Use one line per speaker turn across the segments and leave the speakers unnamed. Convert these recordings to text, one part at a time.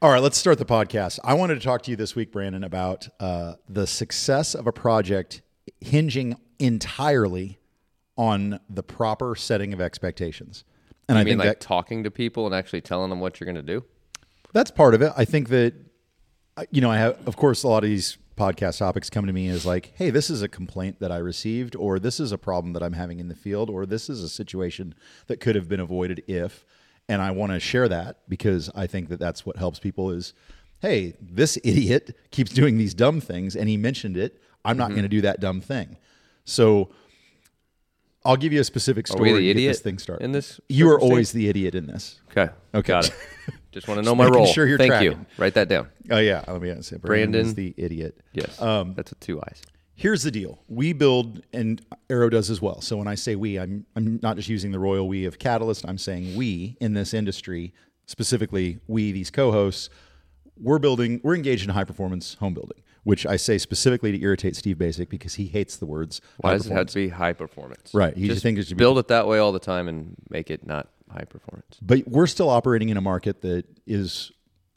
All right, let's start the podcast. I wanted to talk to you this week, Brandon, about the success of a project hinging entirely on the proper setting of expectations. And
I mean, like talking to people and actually telling them what you're going to do?
That's part of it. I think that, I have, of course, a lot of these podcast topics come to me as like, hey, this is a complaint that I received, or this is a problem that I'm having in the field, or this is a situation that could have been avoided if. And I want to share that because I think that that's what helps people is, hey, this idiot keeps doing these dumb things and he mentioned it. I'm not going to do that dumb thing. So I'll give you a specific story
Are we the
to
idiot
get this thing started.
in this?
You are always the idiot in this.
Okay. Got it. Just want to know my
making
role.
sure you're
Thank
tracking.
you. Write that down.
Oh, yeah. Let me say Brandon is the idiot.
Yes. That's with two eyes.
Here's the deal. We build, and Arrow does as well. So when I say we, I'm not just using the royal we of Catalyst. I'm saying we in this industry, specifically we, these co-hosts, we're engaged in high-performance home building, which I say specifically to irritate Steve Basic because he hates the words
Why does it have to be high performance?
Right. He just thinks it should
build it that way all the time and make it not high performance.
But we're still operating in a market that is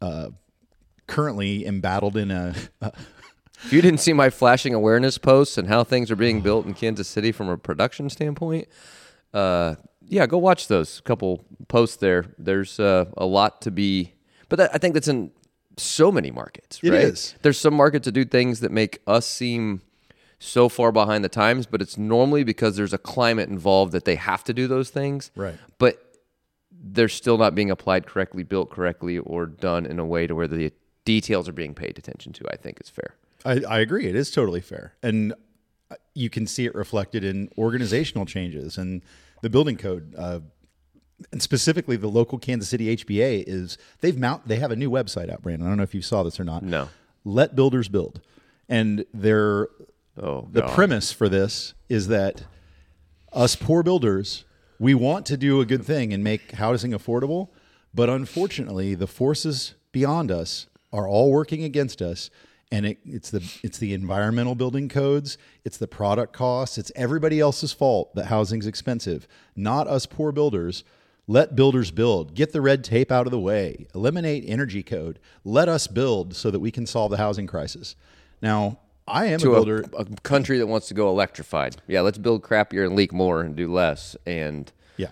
currently embattled in a
If you didn't see my flashing awareness posts and how things are being built in Kansas City from a production standpoint, go watch those couple posts there. There's a lot to be, but I think that's in so many markets, right?
It is.
There's some markets that do things that make us seem so far behind the times, but it's normally because there's a climate involved that they have to do those things.
Right.
But they're still not being applied correctly, built correctly, or done in a way to where the details are being paid attention to. I think it's fair.
I agree. It is totally fair. And you can see it reflected in organizational changes and the building code. And specifically the local Kansas City HBA is they have a new website out, Brandon. I don't know if you saw this or not.
No.
Let Builders Build. And the premise for this is that us poor builders, we want to do a good thing and make housing affordable, but unfortunately the forces beyond us are all working against us. And it's the environmental building codes, it's the product costs, it's everybody else's fault that housing's expensive, not us poor builders. Let builders build. Get the red tape out of the way. Eliminate energy code. Let us build so that we can solve the housing crisis. Now, I am a builder.
A country that wants to go electrified. Yeah, let's build crappier and leak more and do less. And
yeah,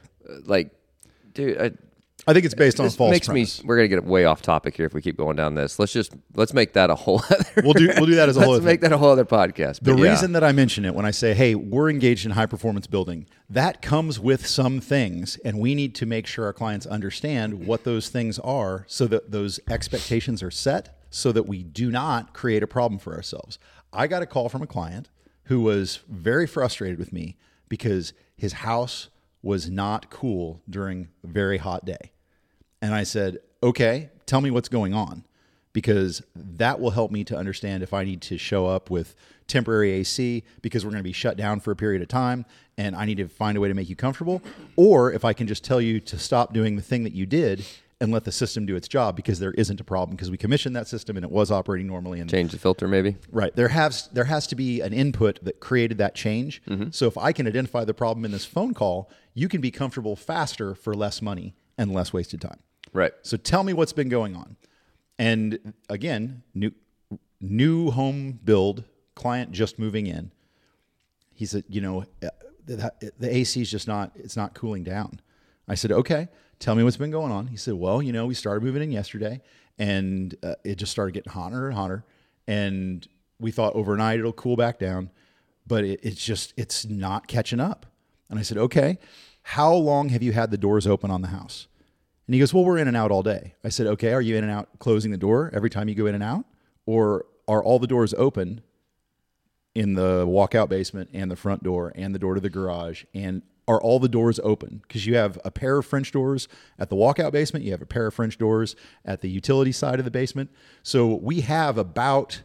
dude,
I think it's based on a false premise.
We're gonna get way off topic here if we keep going down this. Let's make that a whole other.
We'll do that as a whole.
Let's make that a whole other podcast.
The reason that I mention it when I say, hey, we're engaged in high performance building, that comes with some things, and we need to make sure our clients understand what those things are, so that those expectations are set, so that we do not create a problem for ourselves. I got a call from a client who was very frustrated with me because his house was not cool during a very hot day. And I said, okay, tell me what's going on, because that will help me to understand if I need to show up with temporary AC because we're going to be shut down for a period of time and I need to find a way to make you comfortable, or if I can just tell you to stop doing the thing that you did and let the system do its job because there isn't a problem because we commissioned that system and it was operating normally. And
change the filter maybe.
Right. There has to be an input that created that change. Mm-hmm. So if I can identify the problem in this phone call, you can be comfortable faster for less money and less wasted time.
Right.
So tell me what's been going on. And again, new home build, client just moving in. He said, the AC is just it's not cooling down. I said, okay, tell me what's been going on. He said, well, we started moving in yesterday and it just started getting hotter and hotter. And we thought overnight it'll cool back down, but it's not catching up. And I said, okay, how long have you had the doors open on the house? And he goes, well, we're in and out all day. I said, okay, are you in and out closing the door every time you go in and out? Or are all the doors open in the walkout basement and the front door and the door to the garage? And are all the doors open? Because you have a pair of French doors at the walkout basement. You have a pair of French doors at the utility side of the basement. So we have about,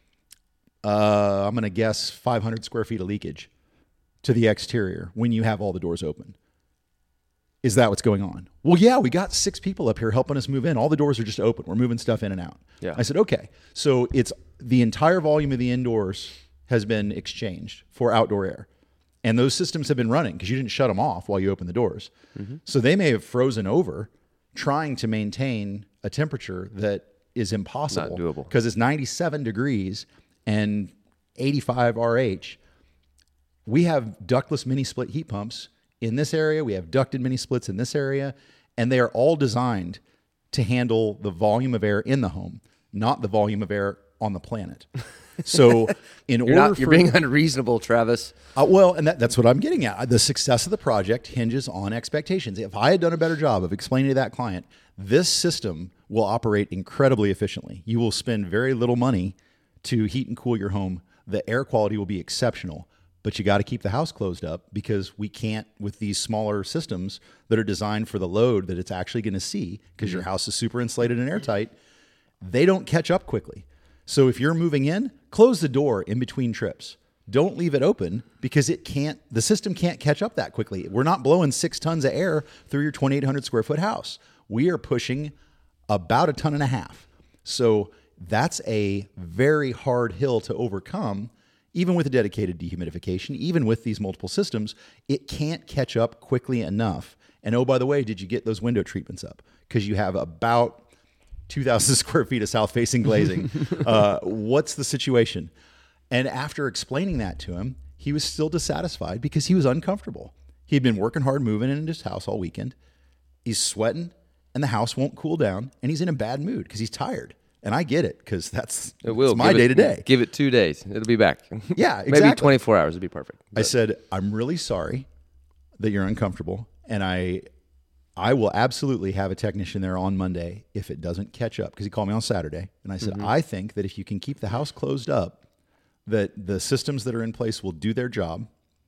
I'm going to guess 500 square feet of leakage to the exterior when you have all the doors open. Is that what's going on? Well, yeah, we got 6 people up here helping us move in. All the doors are just open. We're moving stuff in and out.
Yeah.
I said, okay. So it's the entire volume of the indoors has been exchanged for outdoor air. And those systems have been running because you didn't shut them off while you opened the doors. Mm-hmm. So they may have frozen over trying to maintain a temperature that is impossible.
Not doable.
Because it's 97 degrees and 85 RH. We have ductless mini split heat pumps in this area. We have ducted mini splits in this area. And they are all designed to handle the volume of air in the home, not the volume of air on the planet. So you're
being unreasonable, Travis.
Well, and that's what I'm getting at. The success of the project hinges on expectations. If I had done a better job of explaining to that client, this system will operate incredibly efficiently. You will spend very little money to heat and cool your home. The air quality will be exceptional, but you got to keep the house closed up because we can't, with these smaller systems that are designed for the load that it's actually going to see, because your house is super insulated and airtight, they don't catch up quickly. So if you're moving in, close the door in between trips. Don't leave it open because the system can't catch up that quickly. We're not blowing 6 tons of air through your 2,800 square foot house. We are pushing about 1.5 tons. So that's a very hard hill to overcome. Even with a dedicated dehumidification, even with these multiple systems, it can't catch up quickly enough. And oh, by the way, did you get those window treatments up? Because you have about 2,000 square feet of south-facing glazing. What's the situation? And after explaining that to him, he was still dissatisfied because he was uncomfortable. He had been working hard moving in his house all weekend. He's sweating, and the house won't cool down, and he's in a bad mood because he's tired. And I get it because that's my day-to-day.
Give it 2 days. It'll be back.
Yeah, exactly.
Maybe 24 hours would be perfect.
I said, I'm really sorry that you're uncomfortable, and I will absolutely have a technician there on Monday if it doesn't catch up, because he called me on Saturday. And I said, I think that if you can keep the house closed up, that the systems that are in place will do their job.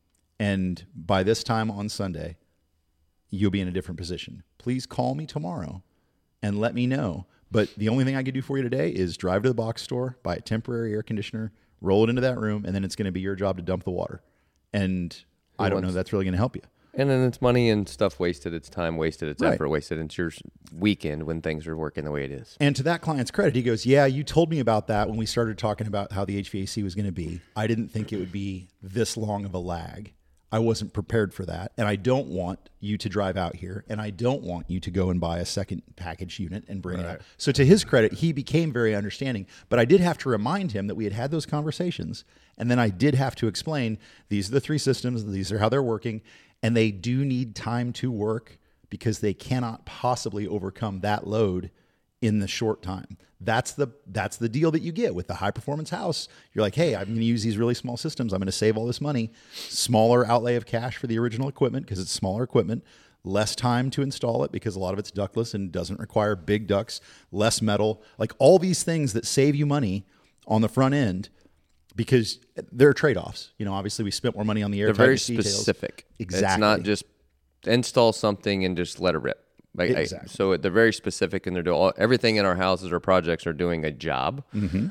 And by this time on Sunday, you'll be in a different position. Please call me tomorrow and let me know. But the only thing I can do for you today is drive to the box store, buy a temporary air conditioner, roll it into that room, and then it's going to be your job to dump the water. And I don't know if that's really going to help you.
And then it's money and stuff wasted. It's time wasted. It's
Right.
effort wasted. It's your weekend when things are working the way it is.
And to that client's credit, he goes, yeah, you told me about that when we started talking about how the HVAC was going to be. I didn't think it would be this long of a lag. I wasn't prepared for that. And I don't want you to drive out here. And I don't want you to go and buy a second package unit and bring it out. So to his credit, he became very understanding. But I did have to remind him that we had had those conversations. And then I did have to explain, these are the 3 systems. These are how they're working. And they do need time to work because they cannot possibly overcome that load in the short time. That's the deal that you get with the high performance house. You're like, hey, I'm going to use these really small systems. I'm going to save all this money. Smaller outlay of cash for the original equipment because it's smaller equipment. Less time to install it because a lot of it's ductless and doesn't require big ducts. Less metal. Like all these things that save you money on the front end, because there are trade-offs. You know, obviously we spent more money on the airtight
They're very
details.
specific.
Exactly.
It's not just install something and just let it rip.
Exactly.
So they're very specific, and they're doing everything in our houses or projects are doing a job.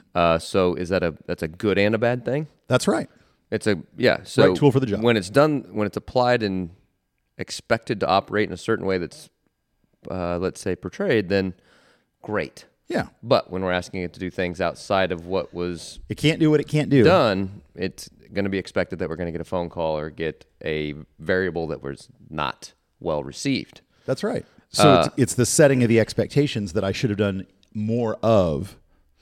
So that's a good and a bad thing?
That's right.
It's So
right tool for the job.
When it's done, when it's applied and expected to operate in a certain way that's, let's say, portrayed, then great.
Yeah.
But when we're asking it to do things outside of what was
It can't do what it can't do.
done, it's going to be expected that we're going to get a phone call or get a variable that was not well received.
That's right. So it's the setting of the expectations that I should have done more of.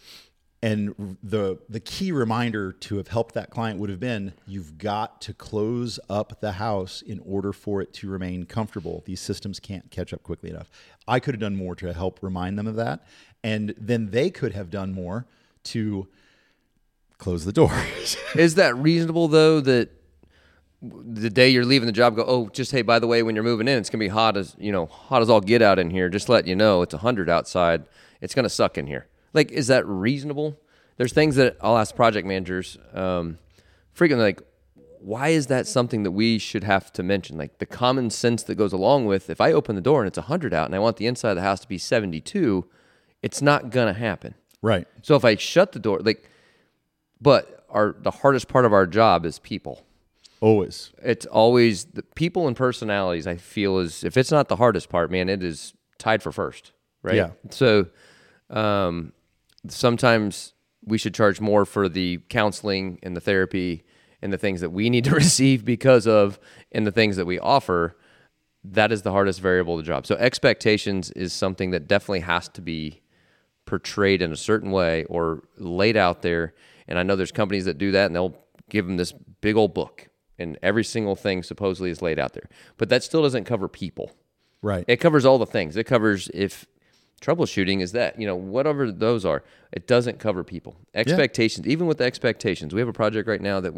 And the key reminder to have helped that client would have been, you've got to close up the house in order for it to remain comfortable. These systems can't catch up quickly enough. I could have done more to help remind them of that. And then they could have done more to close the doors.
Is that reasonable, though, that the day you're leaving the job, go, oh, just, hey, by the way, when you're moving in, it's going to be hot as all get out in here. Just let you know, it's 100 outside. It's going to suck in here. Like, is that reasonable? There's things that I'll ask project managers frequently, like, why is that something that we should have to mention? Like, the common sense that goes along with, if I open the door and it's 100 out and I want the inside of the house to be 72, it's not going to happen.
Right.
So if I shut the door, but the hardest part of our job is people.
Always.
It's always the people and personalities, I feel, is, if it's not the hardest part, man, it is tied for first, right?
Yeah.
So sometimes we should charge more for the counseling and the therapy and the things that we need to receive because of, and the things that we offer. That is the hardest variable of the job. So expectations is something that definitely has to be portrayed in a certain way or laid out there. And I know there's companies that do that, and they'll give them this big old book, and every single thing supposedly is laid out there. But that still doesn't cover people.
Right.
It covers all the things. It covers if troubleshooting is that, whatever those are. It doesn't cover people. Expectations, even with the expectations. We have a project right now that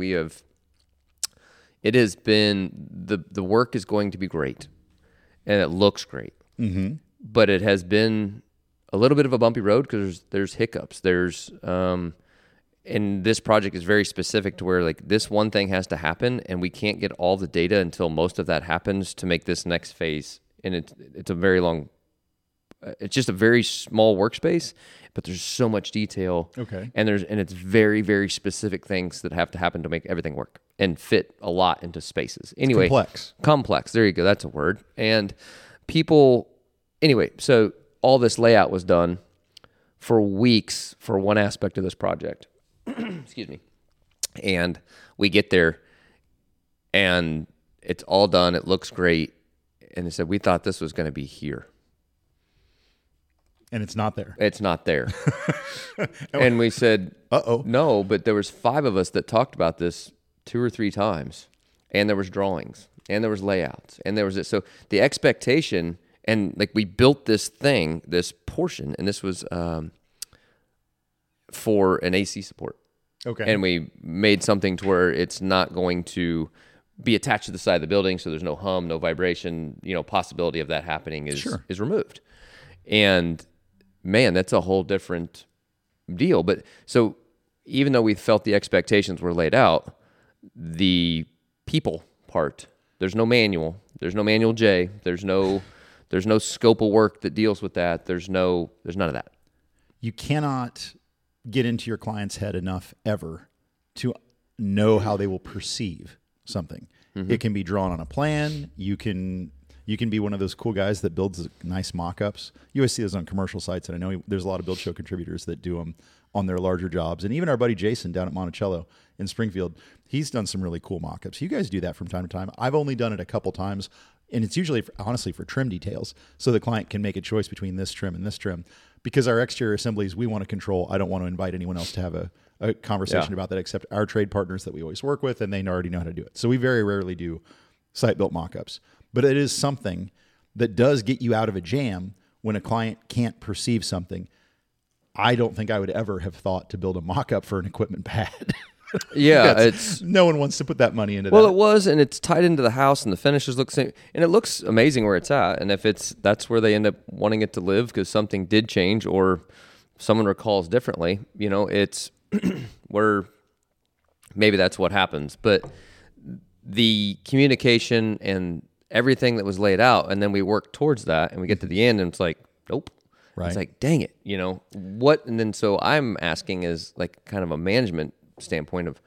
it has been, the work is going to be great, and it looks great. Mm-hmm. But it has been a little bit of a bumpy road because there's hiccups. And this project is very specific to where like this one thing has to happen, and we can't get all the data until most of that happens to make this next phase. And it's a very long, it's just a very small workspace, but there's so much detail.
Okay.
And it's very, very specific things that have to happen to make everything work and fit a lot into spaces. Anyway, complex. There you go. That's a word. And so all this layout was done for weeks for one aspect of this project. Excuse me. And we get there and it's all done. It looks great. And they said, we thought this was going to be here.
And it's not there.
It's not there. And we said, no, but there was 5 of us that talked about this 2 or 3 times. And there was drawings and there was layouts and there was this. So the expectation, and like we built this thing, this portion, and this was for an AC support.
Okay.
And we made something to where it's not going to be attached to the side of the building, so there's no hum, no vibration, possibility of that happening is removed. And man, that's a whole different deal. But so even though we felt the expectations were laid out, the people part, there's no manual J, there's no scope of work that deals with that. There's none of that.
You cannot get into your client's head enough ever to know how they will perceive something. Mm-hmm. It can be drawn on a plan. You can be one of those cool guys that builds nice mock-ups. You always see those on commercial sites, and I know there's a lot of Build Show contributors that do them on their larger jobs. And even our buddy Jason down at Monticello in Springfield, he's done some really cool mock-ups. You guys do that from time to time. I've only done it a couple times, and it's usually, honestly, for trim details, so the client can make a choice between this trim and this trim. Because our exterior assemblies, we want to control. I don't want to invite anyone else to have a conversation about that except our trade partners that we always work with, and they already know how to do it. So we very rarely do site-built mock-ups. But it is something that does get you out of a jam when a client can't perceive something. I don't think I would ever have thought to build a mock-up for an equipment pad.
Yeah,
no one wants to put that money into that.
Well, it was, and it's tied into the house, and the finishes look the same, and it looks amazing where it's at. And if that's where they end up wanting it to live because something did change or someone recalls differently, it's where maybe that's what happens. But the communication and everything that was laid out, and then we work towards that, and we get to the end, and it's like, nope. Right. It's like, dang it, what? And then so I'm asking is like kind of a management standpoint of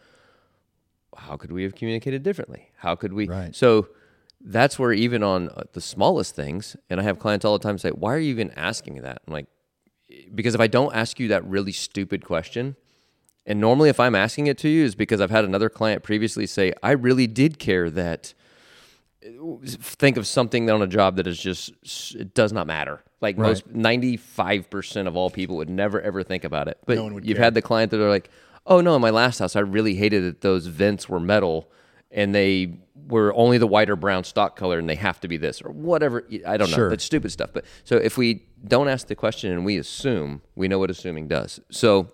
how could we have communicated differently? How could we?
Right.
So that's where even on the smallest things, and I have clients all the time say, why are you even asking me that? I'm like, because if I don't ask you that really stupid question, and normally if I'm asking it to you is because I've had another client previously say, I really did care that, think of something on a job that is just, it does not matter. Like most 95% of all people would never ever think about it. But you've had the client that are like, oh no, in my last house, I really hated that those vents were metal and they were only the white or brown stock color and they have to be this or whatever. I don't know. That's stupid stuff. But so if we don't ask the question and we assume, we know what assuming does. So,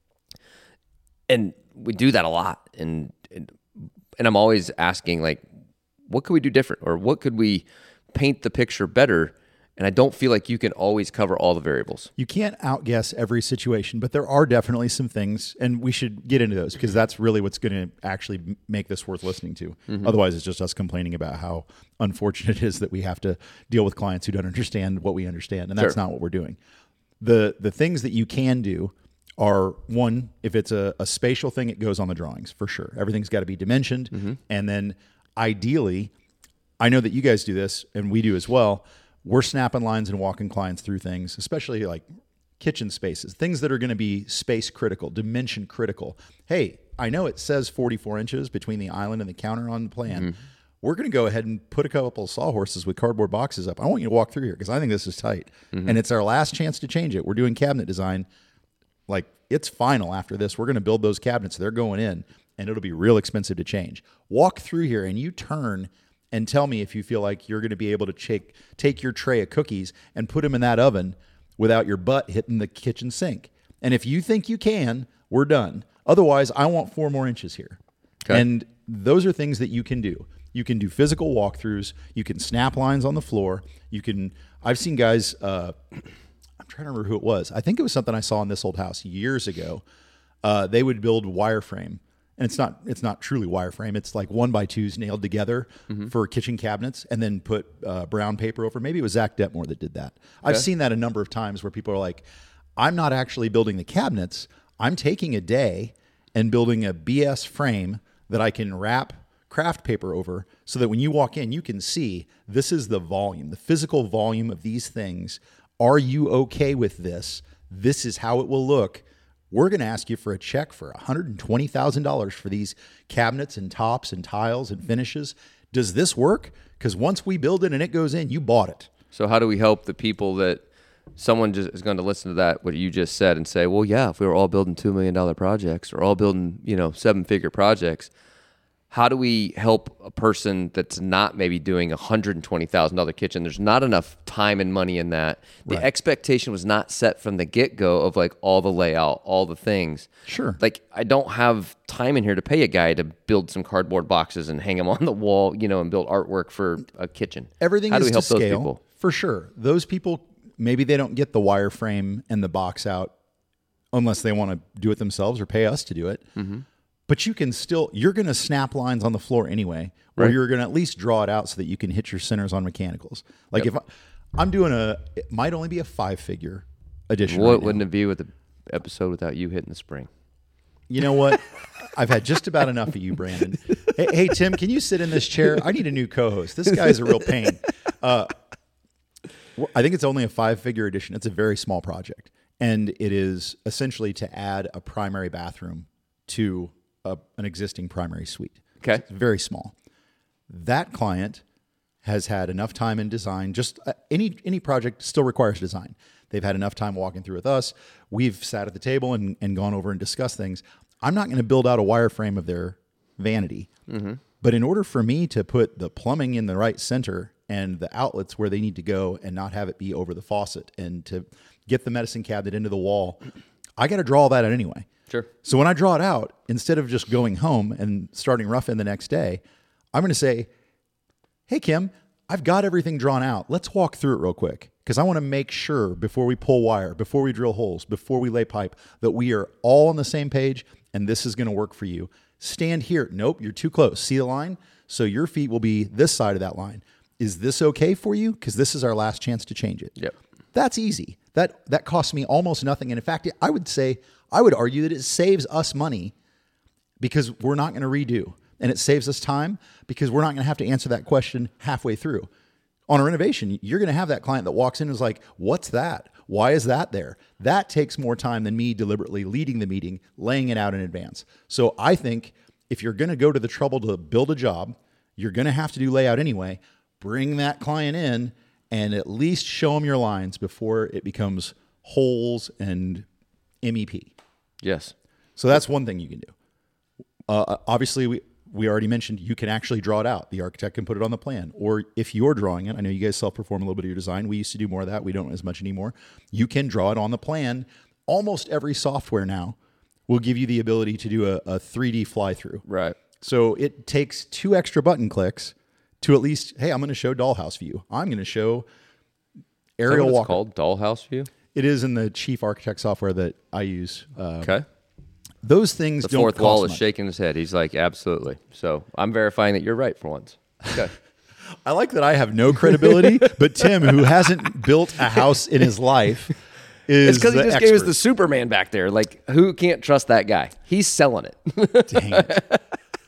and we do that a lot. And I'm always asking like, what could we do different? Or what could we paint the picture better? And I don't feel like you can always cover all the variables.
You can't outguess every situation, but there are definitely some things, and we should get into those because that's really what's going to actually make this worth listening to. Mm-hmm. Otherwise, it's just us complaining about how unfortunate it is that we have to deal with clients who don't understand what we understand, and that's not what we're doing. The things that you can do are, one, if it's a spatial thing, it goes on the drawings for sure. Everything's got to be dimensioned, mm-hmm. and then ideally, I know that you guys do this, and we do as well, we're snapping lines and walking clients through things, especially like kitchen spaces, things that are going to be space critical, dimension critical. Hey, I know it says 44 inches between the island and the counter on the plan. Mm-hmm. we're going to go ahead and put a couple of sawhorses with cardboard boxes up. I want you to walk through here because I think this is tight. And it's our last chance to change it. We're doing cabinet design. Like, it's final after this. We're going to build those cabinets. They're going in, and it'll be real expensive to change. Walk through here, and you turn and tell me if you feel like you're going to be able to take your tray of cookies and put them in that oven without your butt hitting the kitchen sink. And if you think you can, we're done. Otherwise, I want 4 more inches here. Okay. And those are things that you can do. You can do physical walkthroughs. You can snap lines on the floor. I've seen guys, I'm trying to remember who it was. I think it was something I saw in this old house years ago. They would build wireframe. And it's not truly wireframe. It's like 1x2s nailed together for kitchen cabinets, and then put brown paper over. Maybe it was Zach Detmore that did that. I've seen that a number of times where people are like, I'm not actually building the cabinets. I'm taking a day and building a BS frame that I can wrap craft paper over so that when you walk in, you can see this is the volume, the physical volume of these things. Are you okay with this? This is how it will look. We're going to ask you for a check for $120,000 for these cabinets and tops and tiles and finishes. Does this work? Because once we build it and it goes in, you bought it.
So how do we help the people that someone just is going to listen to that, what you just said, and say, well, yeah, if we were all building $2 million projects or all building, 7-figure projects, how do we help a person that's not maybe doing a $120,000 kitchen? There's not enough time and money in that. The expectation was not set from the get-go of like all the layout, all the things.
Sure.
Like, I don't have time in here to pay a guy to build some cardboard boxes and hang them on the wall, and build artwork for a kitchen.
Everything
how do
is
we help
to scale,
those people?
For sure. Those people, maybe they don't get the wireframe and the box out unless they want to do it themselves or pay us to do it. But you're going to snap lines on the floor anyway, or you're going to at least draw it out so that you can hit your centers on mechanicals. Like if I'm doing it might only be a 5-figure addition.
What wouldn't it be with the episode without you hitting the spring?
You know what? I've had just about enough of you, Brandon. Hey, Tim, can you sit in this chair? I need a new co-host. This guy's a real pain. I think it's only a 5-figure addition. It's a very small project. And it is essentially to add a primary bathroom to an existing primary suite.
Okay.
It's very small. That client has had enough time in design. Just any project still requires design. They've had enough time walking through with us. We've sat at the table and gone over and discussed things. I'm not going to build out a wireframe of their vanity. But in order for me to put the plumbing in the right center and the outlets where they need to go and not have it be over the faucet and to get the medicine cabinet into the wall, I got to draw all that out anyway.
Sure.
So when I draw it out, instead of just going home and starting rough in the next day, I'm going to say, hey, Kim, I've got everything drawn out. Let's walk through it real quick because I want to make sure before we pull wire, before we drill holes, before we lay pipe, that we are all on the same page and this is going to work for you. Stand here. Nope, you're too close. See the line? So your feet will be this side of that line. Is this okay for you? Because this is our last chance to change it.
Yep.
That's easy. That costs me almost nothing. And in fact, I would argue that it saves us money because we're not going to redo. And it saves us time because we're not going to have to answer that question halfway through. On a renovation, you're going to have that client that walks in and is like, what's that? Why is that there? That takes more time than me deliberately leading the meeting, laying it out in advance. So I think if you're going to go to the trouble to build a job, you're going to have to do layout anyway. Bring that client in and at least show them your lines before it becomes holes and MEP.
Yes.
So that's one thing you can do. Obviously, we already mentioned you can actually draw it out. The architect can put it on the plan. Or if you're drawing it, I know you guys self-perform a little bit of your design. We used to do more of that. We don't as much anymore. You can draw it on the plan. Almost every software now will give you the ability to do a 3D fly-through.
Right.
So it takes 2 extra button clicks to at least, hey, I'm going to show dollhouse view. I'm going to show aerial walk.
It's called dollhouse view?
It is in the Chief Architect software that I use.
Okay.
Those things
The
don't
fourth
cost
wall is
much.
shaking his head. He's like, absolutely. So I'm verifying that you're right for once. Okay.
I like that I have no credibility, but Tim, who hasn't built a house in his life, is
It's because he
the
just
expert.
gave us the Superman back there. Like, who can't trust that guy? He's selling it.
Dang it.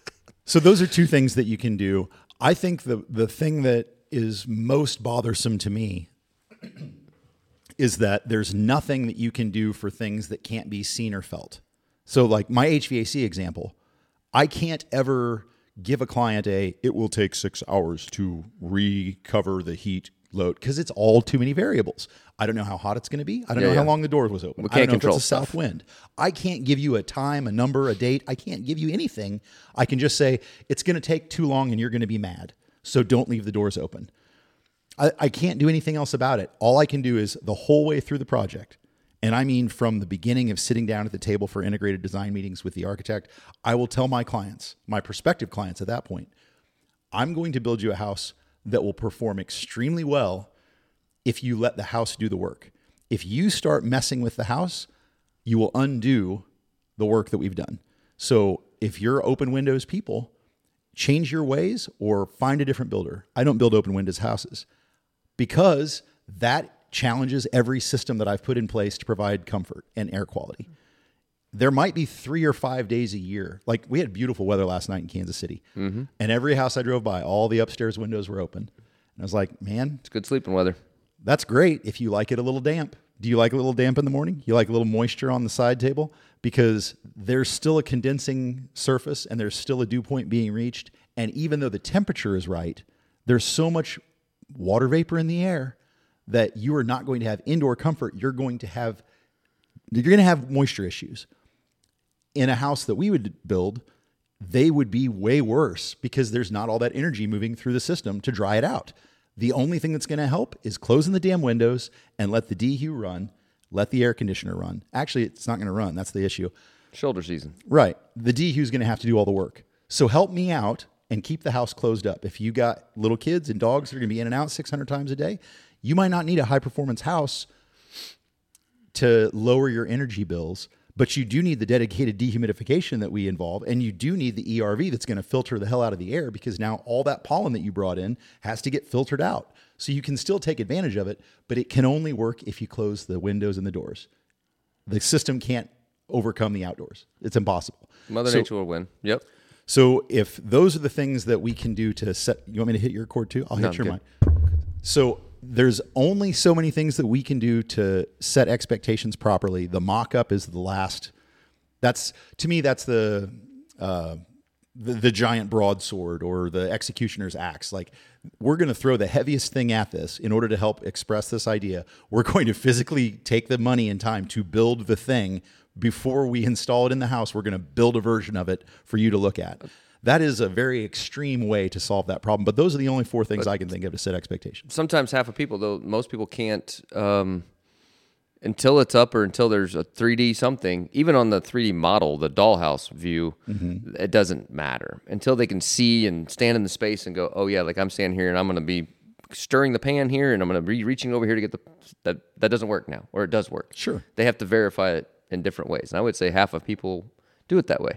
So those are 2 things that you can do. I think the thing that is most bothersome to me is that there's nothing that you can do for things that can't be seen or felt. So like my HVAC example, I can't ever give a client it will take 6 hours to recover the heat load, because it's all too many variables. I don't know how hot it's going to be. I don't know how long the door was open. I don't know if it's a south wind. I can't give you a time, a number, a date. I can't give you anything. I can just say it's going to take too long and you're going to be mad. So don't leave the doors open. I can't do anything else about it. All I can do is the whole way through the project, and I mean from the beginning of sitting down at the table for integrated design meetings with the architect, I will tell my clients, my prospective clients at that point, I'm going to build you a house that will perform extremely well if you let the house do the work. If you start messing with the house, you will undo the work that we've done. So if you're open windows people, change your ways or find a different builder. I don't build open windows houses because that challenges every system that I've put in place to provide comfort and air quality. There might be 3 or 5 days a year. Like we had beautiful weather last night in Kansas City, and every house I drove by, all the upstairs windows were open. And I was like, man,
It's good sleeping weather.
that's great if you like it a little damp. Do you like a little damp in the morning? You like a little moisture on the side table? Because there's still a condensing surface and there's still a dew point being reached. And even though the temperature is right, there's so much water vapor in the air that you are not going to have indoor comfort. You're going to have moisture issues. In a house that we would build, they would be way worse because there's not all that energy moving through the system to dry it out. The only thing that's going to help is closing the damn windows and let the DHU run, let the air conditioner run. Actually, it's not going to run. That's the issue.
Shoulder season.
Right. The DHU is going to have to do all the work. So help me out and keep the house closed up. If you got little kids and dogs that are going to be in and out 600 times a day, you might not need a high-performance house to lower your energy bills, but you do need the dedicated dehumidification that we involve, and you do need the ERV that's going to filter the hell out of the air because now all that pollen that you brought in has to get filtered out. So you can still take advantage of it, but it can only work if you close the windows and the doors. The system can't overcome the outdoors. It's impossible.
Mother Nature will win. Yep.
So if those are the things that we can do to set, you want me to hit your chord too? I'll hit your mic. So there's only so many things that we can do to set expectations properly. The mock-up is the last. That's, to me, that's the giant broadsword or the executioner's axe. Like, we're going to throw the heaviest thing at this in order to help express this idea. We're going to physically take the money and time to build the thing. Before we install it in the house, we're going to build a version of it for you to look at. That is a very extreme way to solve that problem. But those are the only 4 things I can think of to set expectations.
Sometimes half of people, though, most people can't, until it's up or until there's a 3D something, even on the 3D model, the dollhouse view, it doesn't matter. Until they can see and stand in the space and go, oh, yeah, like I'm standing here and I'm going to be stirring the pan here and I'm going to be reaching over here to get that doesn't work now, or it does work.
Sure.
They have to verify it in different ways. And I would say half of people do it that way.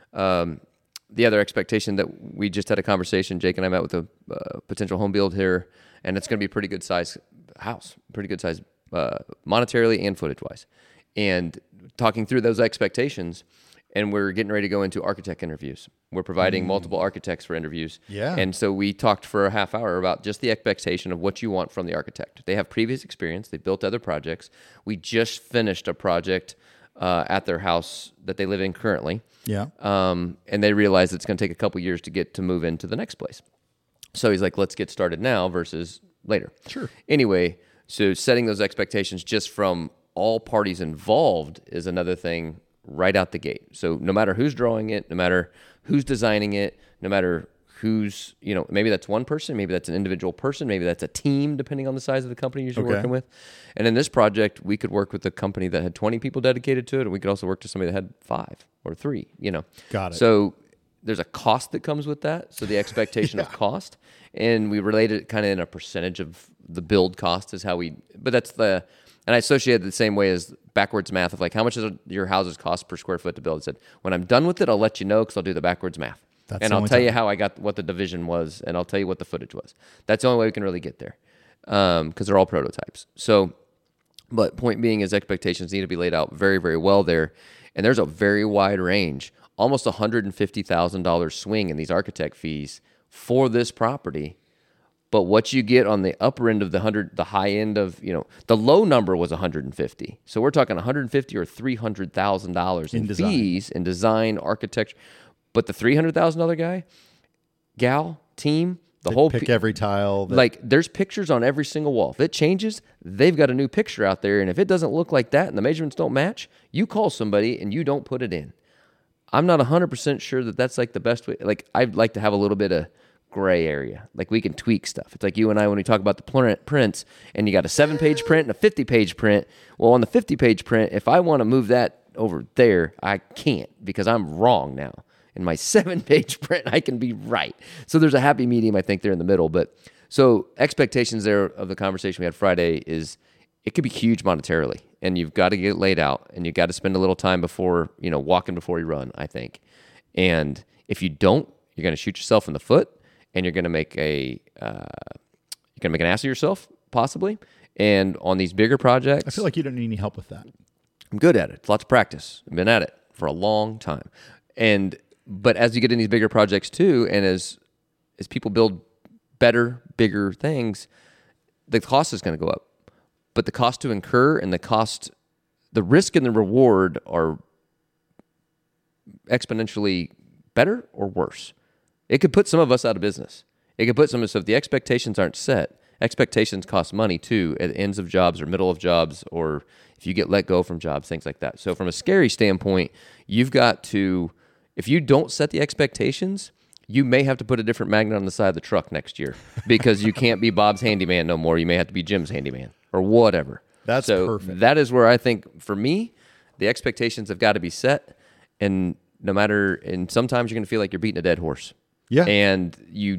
The other expectation that we just had a conversation, Jake and I met with a potential home build here, and it's going to be a pretty good size house, pretty good size monetarily and footage wise. And talking through those expectations, and we're getting ready to go into architect interviews. We're providing multiple architects for interviews.
Yeah.
And so we talked for a half hour about just the expectation of what you want from the architect. They have previous experience. They built other projects. We just finished a project at their house that they live in currently.
Yeah.
And they realize it's going to take a couple years to get to move into the next place. So he's like, let's get started now versus later.
Sure.
Anyway, so setting those expectations just from all parties involved is another thing right out the gate. So no matter who's drawing it, no matter who's designing it, no matter who's, maybe that's one person, maybe that's an individual person, maybe that's a team, depending on the size of the company you're working with. And in this project, we could work with a company that had 20 people dedicated to it, and we could also work to somebody that had 5 or 3,
Got it.
So there's a cost that comes with that. So the expectation of cost, and we relate it kind of in a percentage of the build cost is how but that's and I associate it the same way as backwards math of like, how much does your houses cost per square foot to build? I said, when I'm done with it, I'll let you know because I'll do the backwards math. And I'll tell you how I got what the division was, and I'll tell you what the footage was. That's the only way we can really get there because they're all prototypes. So, but point being is expectations need to be laid out very, very well there. And there's a very wide range, almost $150,000 swing in these architect fees for this property. But what you get on the upper end of the high end of, the low number was 150. So we're talking 150 or $300,000 in fees in design, architecture. But the $300,000 guy, gal, team, the whole
pick every tile.
Like there's pictures on every single wall. If it changes, they've got a new picture out there. And if it doesn't look like that and the measurements don't match, you call somebody and you don't put it in. I'm not 100% sure that that's like the best way. Like I'd like to have a little bit of gray area. Like we can tweak stuff. It's like you and I when we talk about the prints and you got a 7-page print and a 50-page print. Well, on the 50-page print, if I want to move that over there, I can't because I'm wrong now. In my 7-page print, I can be right. So there's a happy medium, I think, there in the middle. But so expectations there of the conversation we had Friday is it could be huge monetarily, and you've got to get it laid out, and you've got to spend a little time before, walking before you run, I think. And if you don't, you're going to shoot yourself in the foot, and you're going to make an ass of yourself, possibly. And on these bigger projects,
I feel like you don't need any help with that.
I'm good at it. It's lots of practice. I've been at it for a long time. But as you get in these bigger projects too, and as people build better, bigger things, the cost is going to go up. But the cost to incur and the risk and the reward are exponentially better or worse. It could put some of us out of business. It could put some of us, so if the expectations aren't set, expectations cost money too at the ends of jobs or middle of jobs, or if you get let go from jobs, things like that. So from a scary standpoint, you've got to, if you don't set the expectations, you may have to put a different magnet on the side of the truck next year because you can't be Bob's handyman no more. You may have to be Jim's handyman or whatever.
That's perfect.
That is where I think, for me, the expectations have got to be set, and sometimes you're going to feel like you're beating a dead horse.
Yeah.
And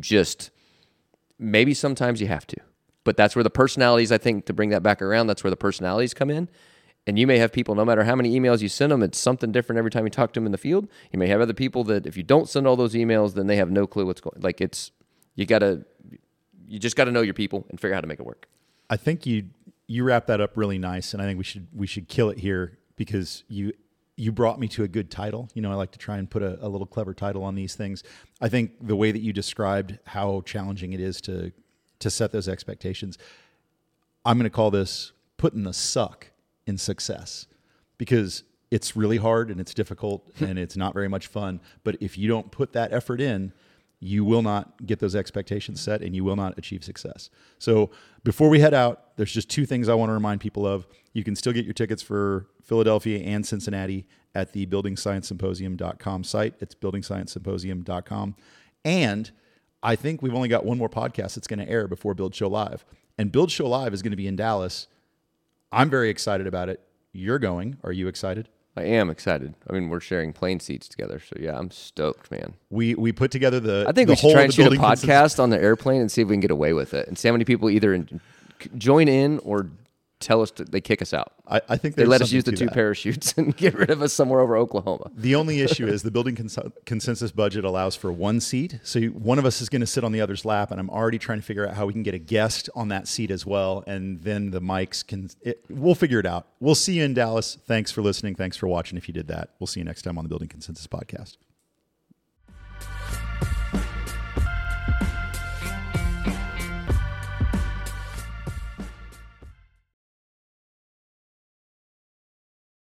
maybe sometimes you have to. But that's where the personalities, I think, to bring that back around, that's where the personalities come in. And you may have people, no matter how many emails you send them, it's something different every time you talk to them in the field. You may have other people that if you don't send all those emails, then they have no clue what's going on. Like you just got to know your people and figure out how to make it work.
I think you wrap that up really nice, and I think we should kill it here because you brought me to a good title. I like to try and put a little clever title on these things. I think the way that you described how challenging it is to set those expectations, I'm going to call this putting the suck in success, because it's really hard and it's difficult and it's not very much fun. But if you don't put that effort in, you will not get those expectations set and you will not achieve success. So before we head out, there's just two things I want to remind people of. You can still get your tickets for Philadelphia and Cincinnati at the buildingsciencesymposium.com site. It's buildingsciencesymposium.com. And I think we've only got one more podcast that's going to air before Build Show Live. And Build Show Live is going to be in Dallas. I'm very excited about it. You're going. Are you excited?
I am excited. I mean, we're sharing plane seats together, so yeah, I'm stoked, man.
We put together
I think we should try and shoot a podcast on the airplane and see if we can get away with it, and see how many people either join in or tell us they kick us out.
I think
they let us use the two parachutes and get rid of us somewhere over Oklahoma.
The only issue is the building consensus budget allows for one seat. So one of us is going to sit on the other's lap, and I'm already trying to figure out how we can get a guest on that seat as well. And then the mics we'll figure it out. We'll see you in Dallas. Thanks for listening. Thanks for watching if you did that. We'll see you next time on the Building Consensus Podcast.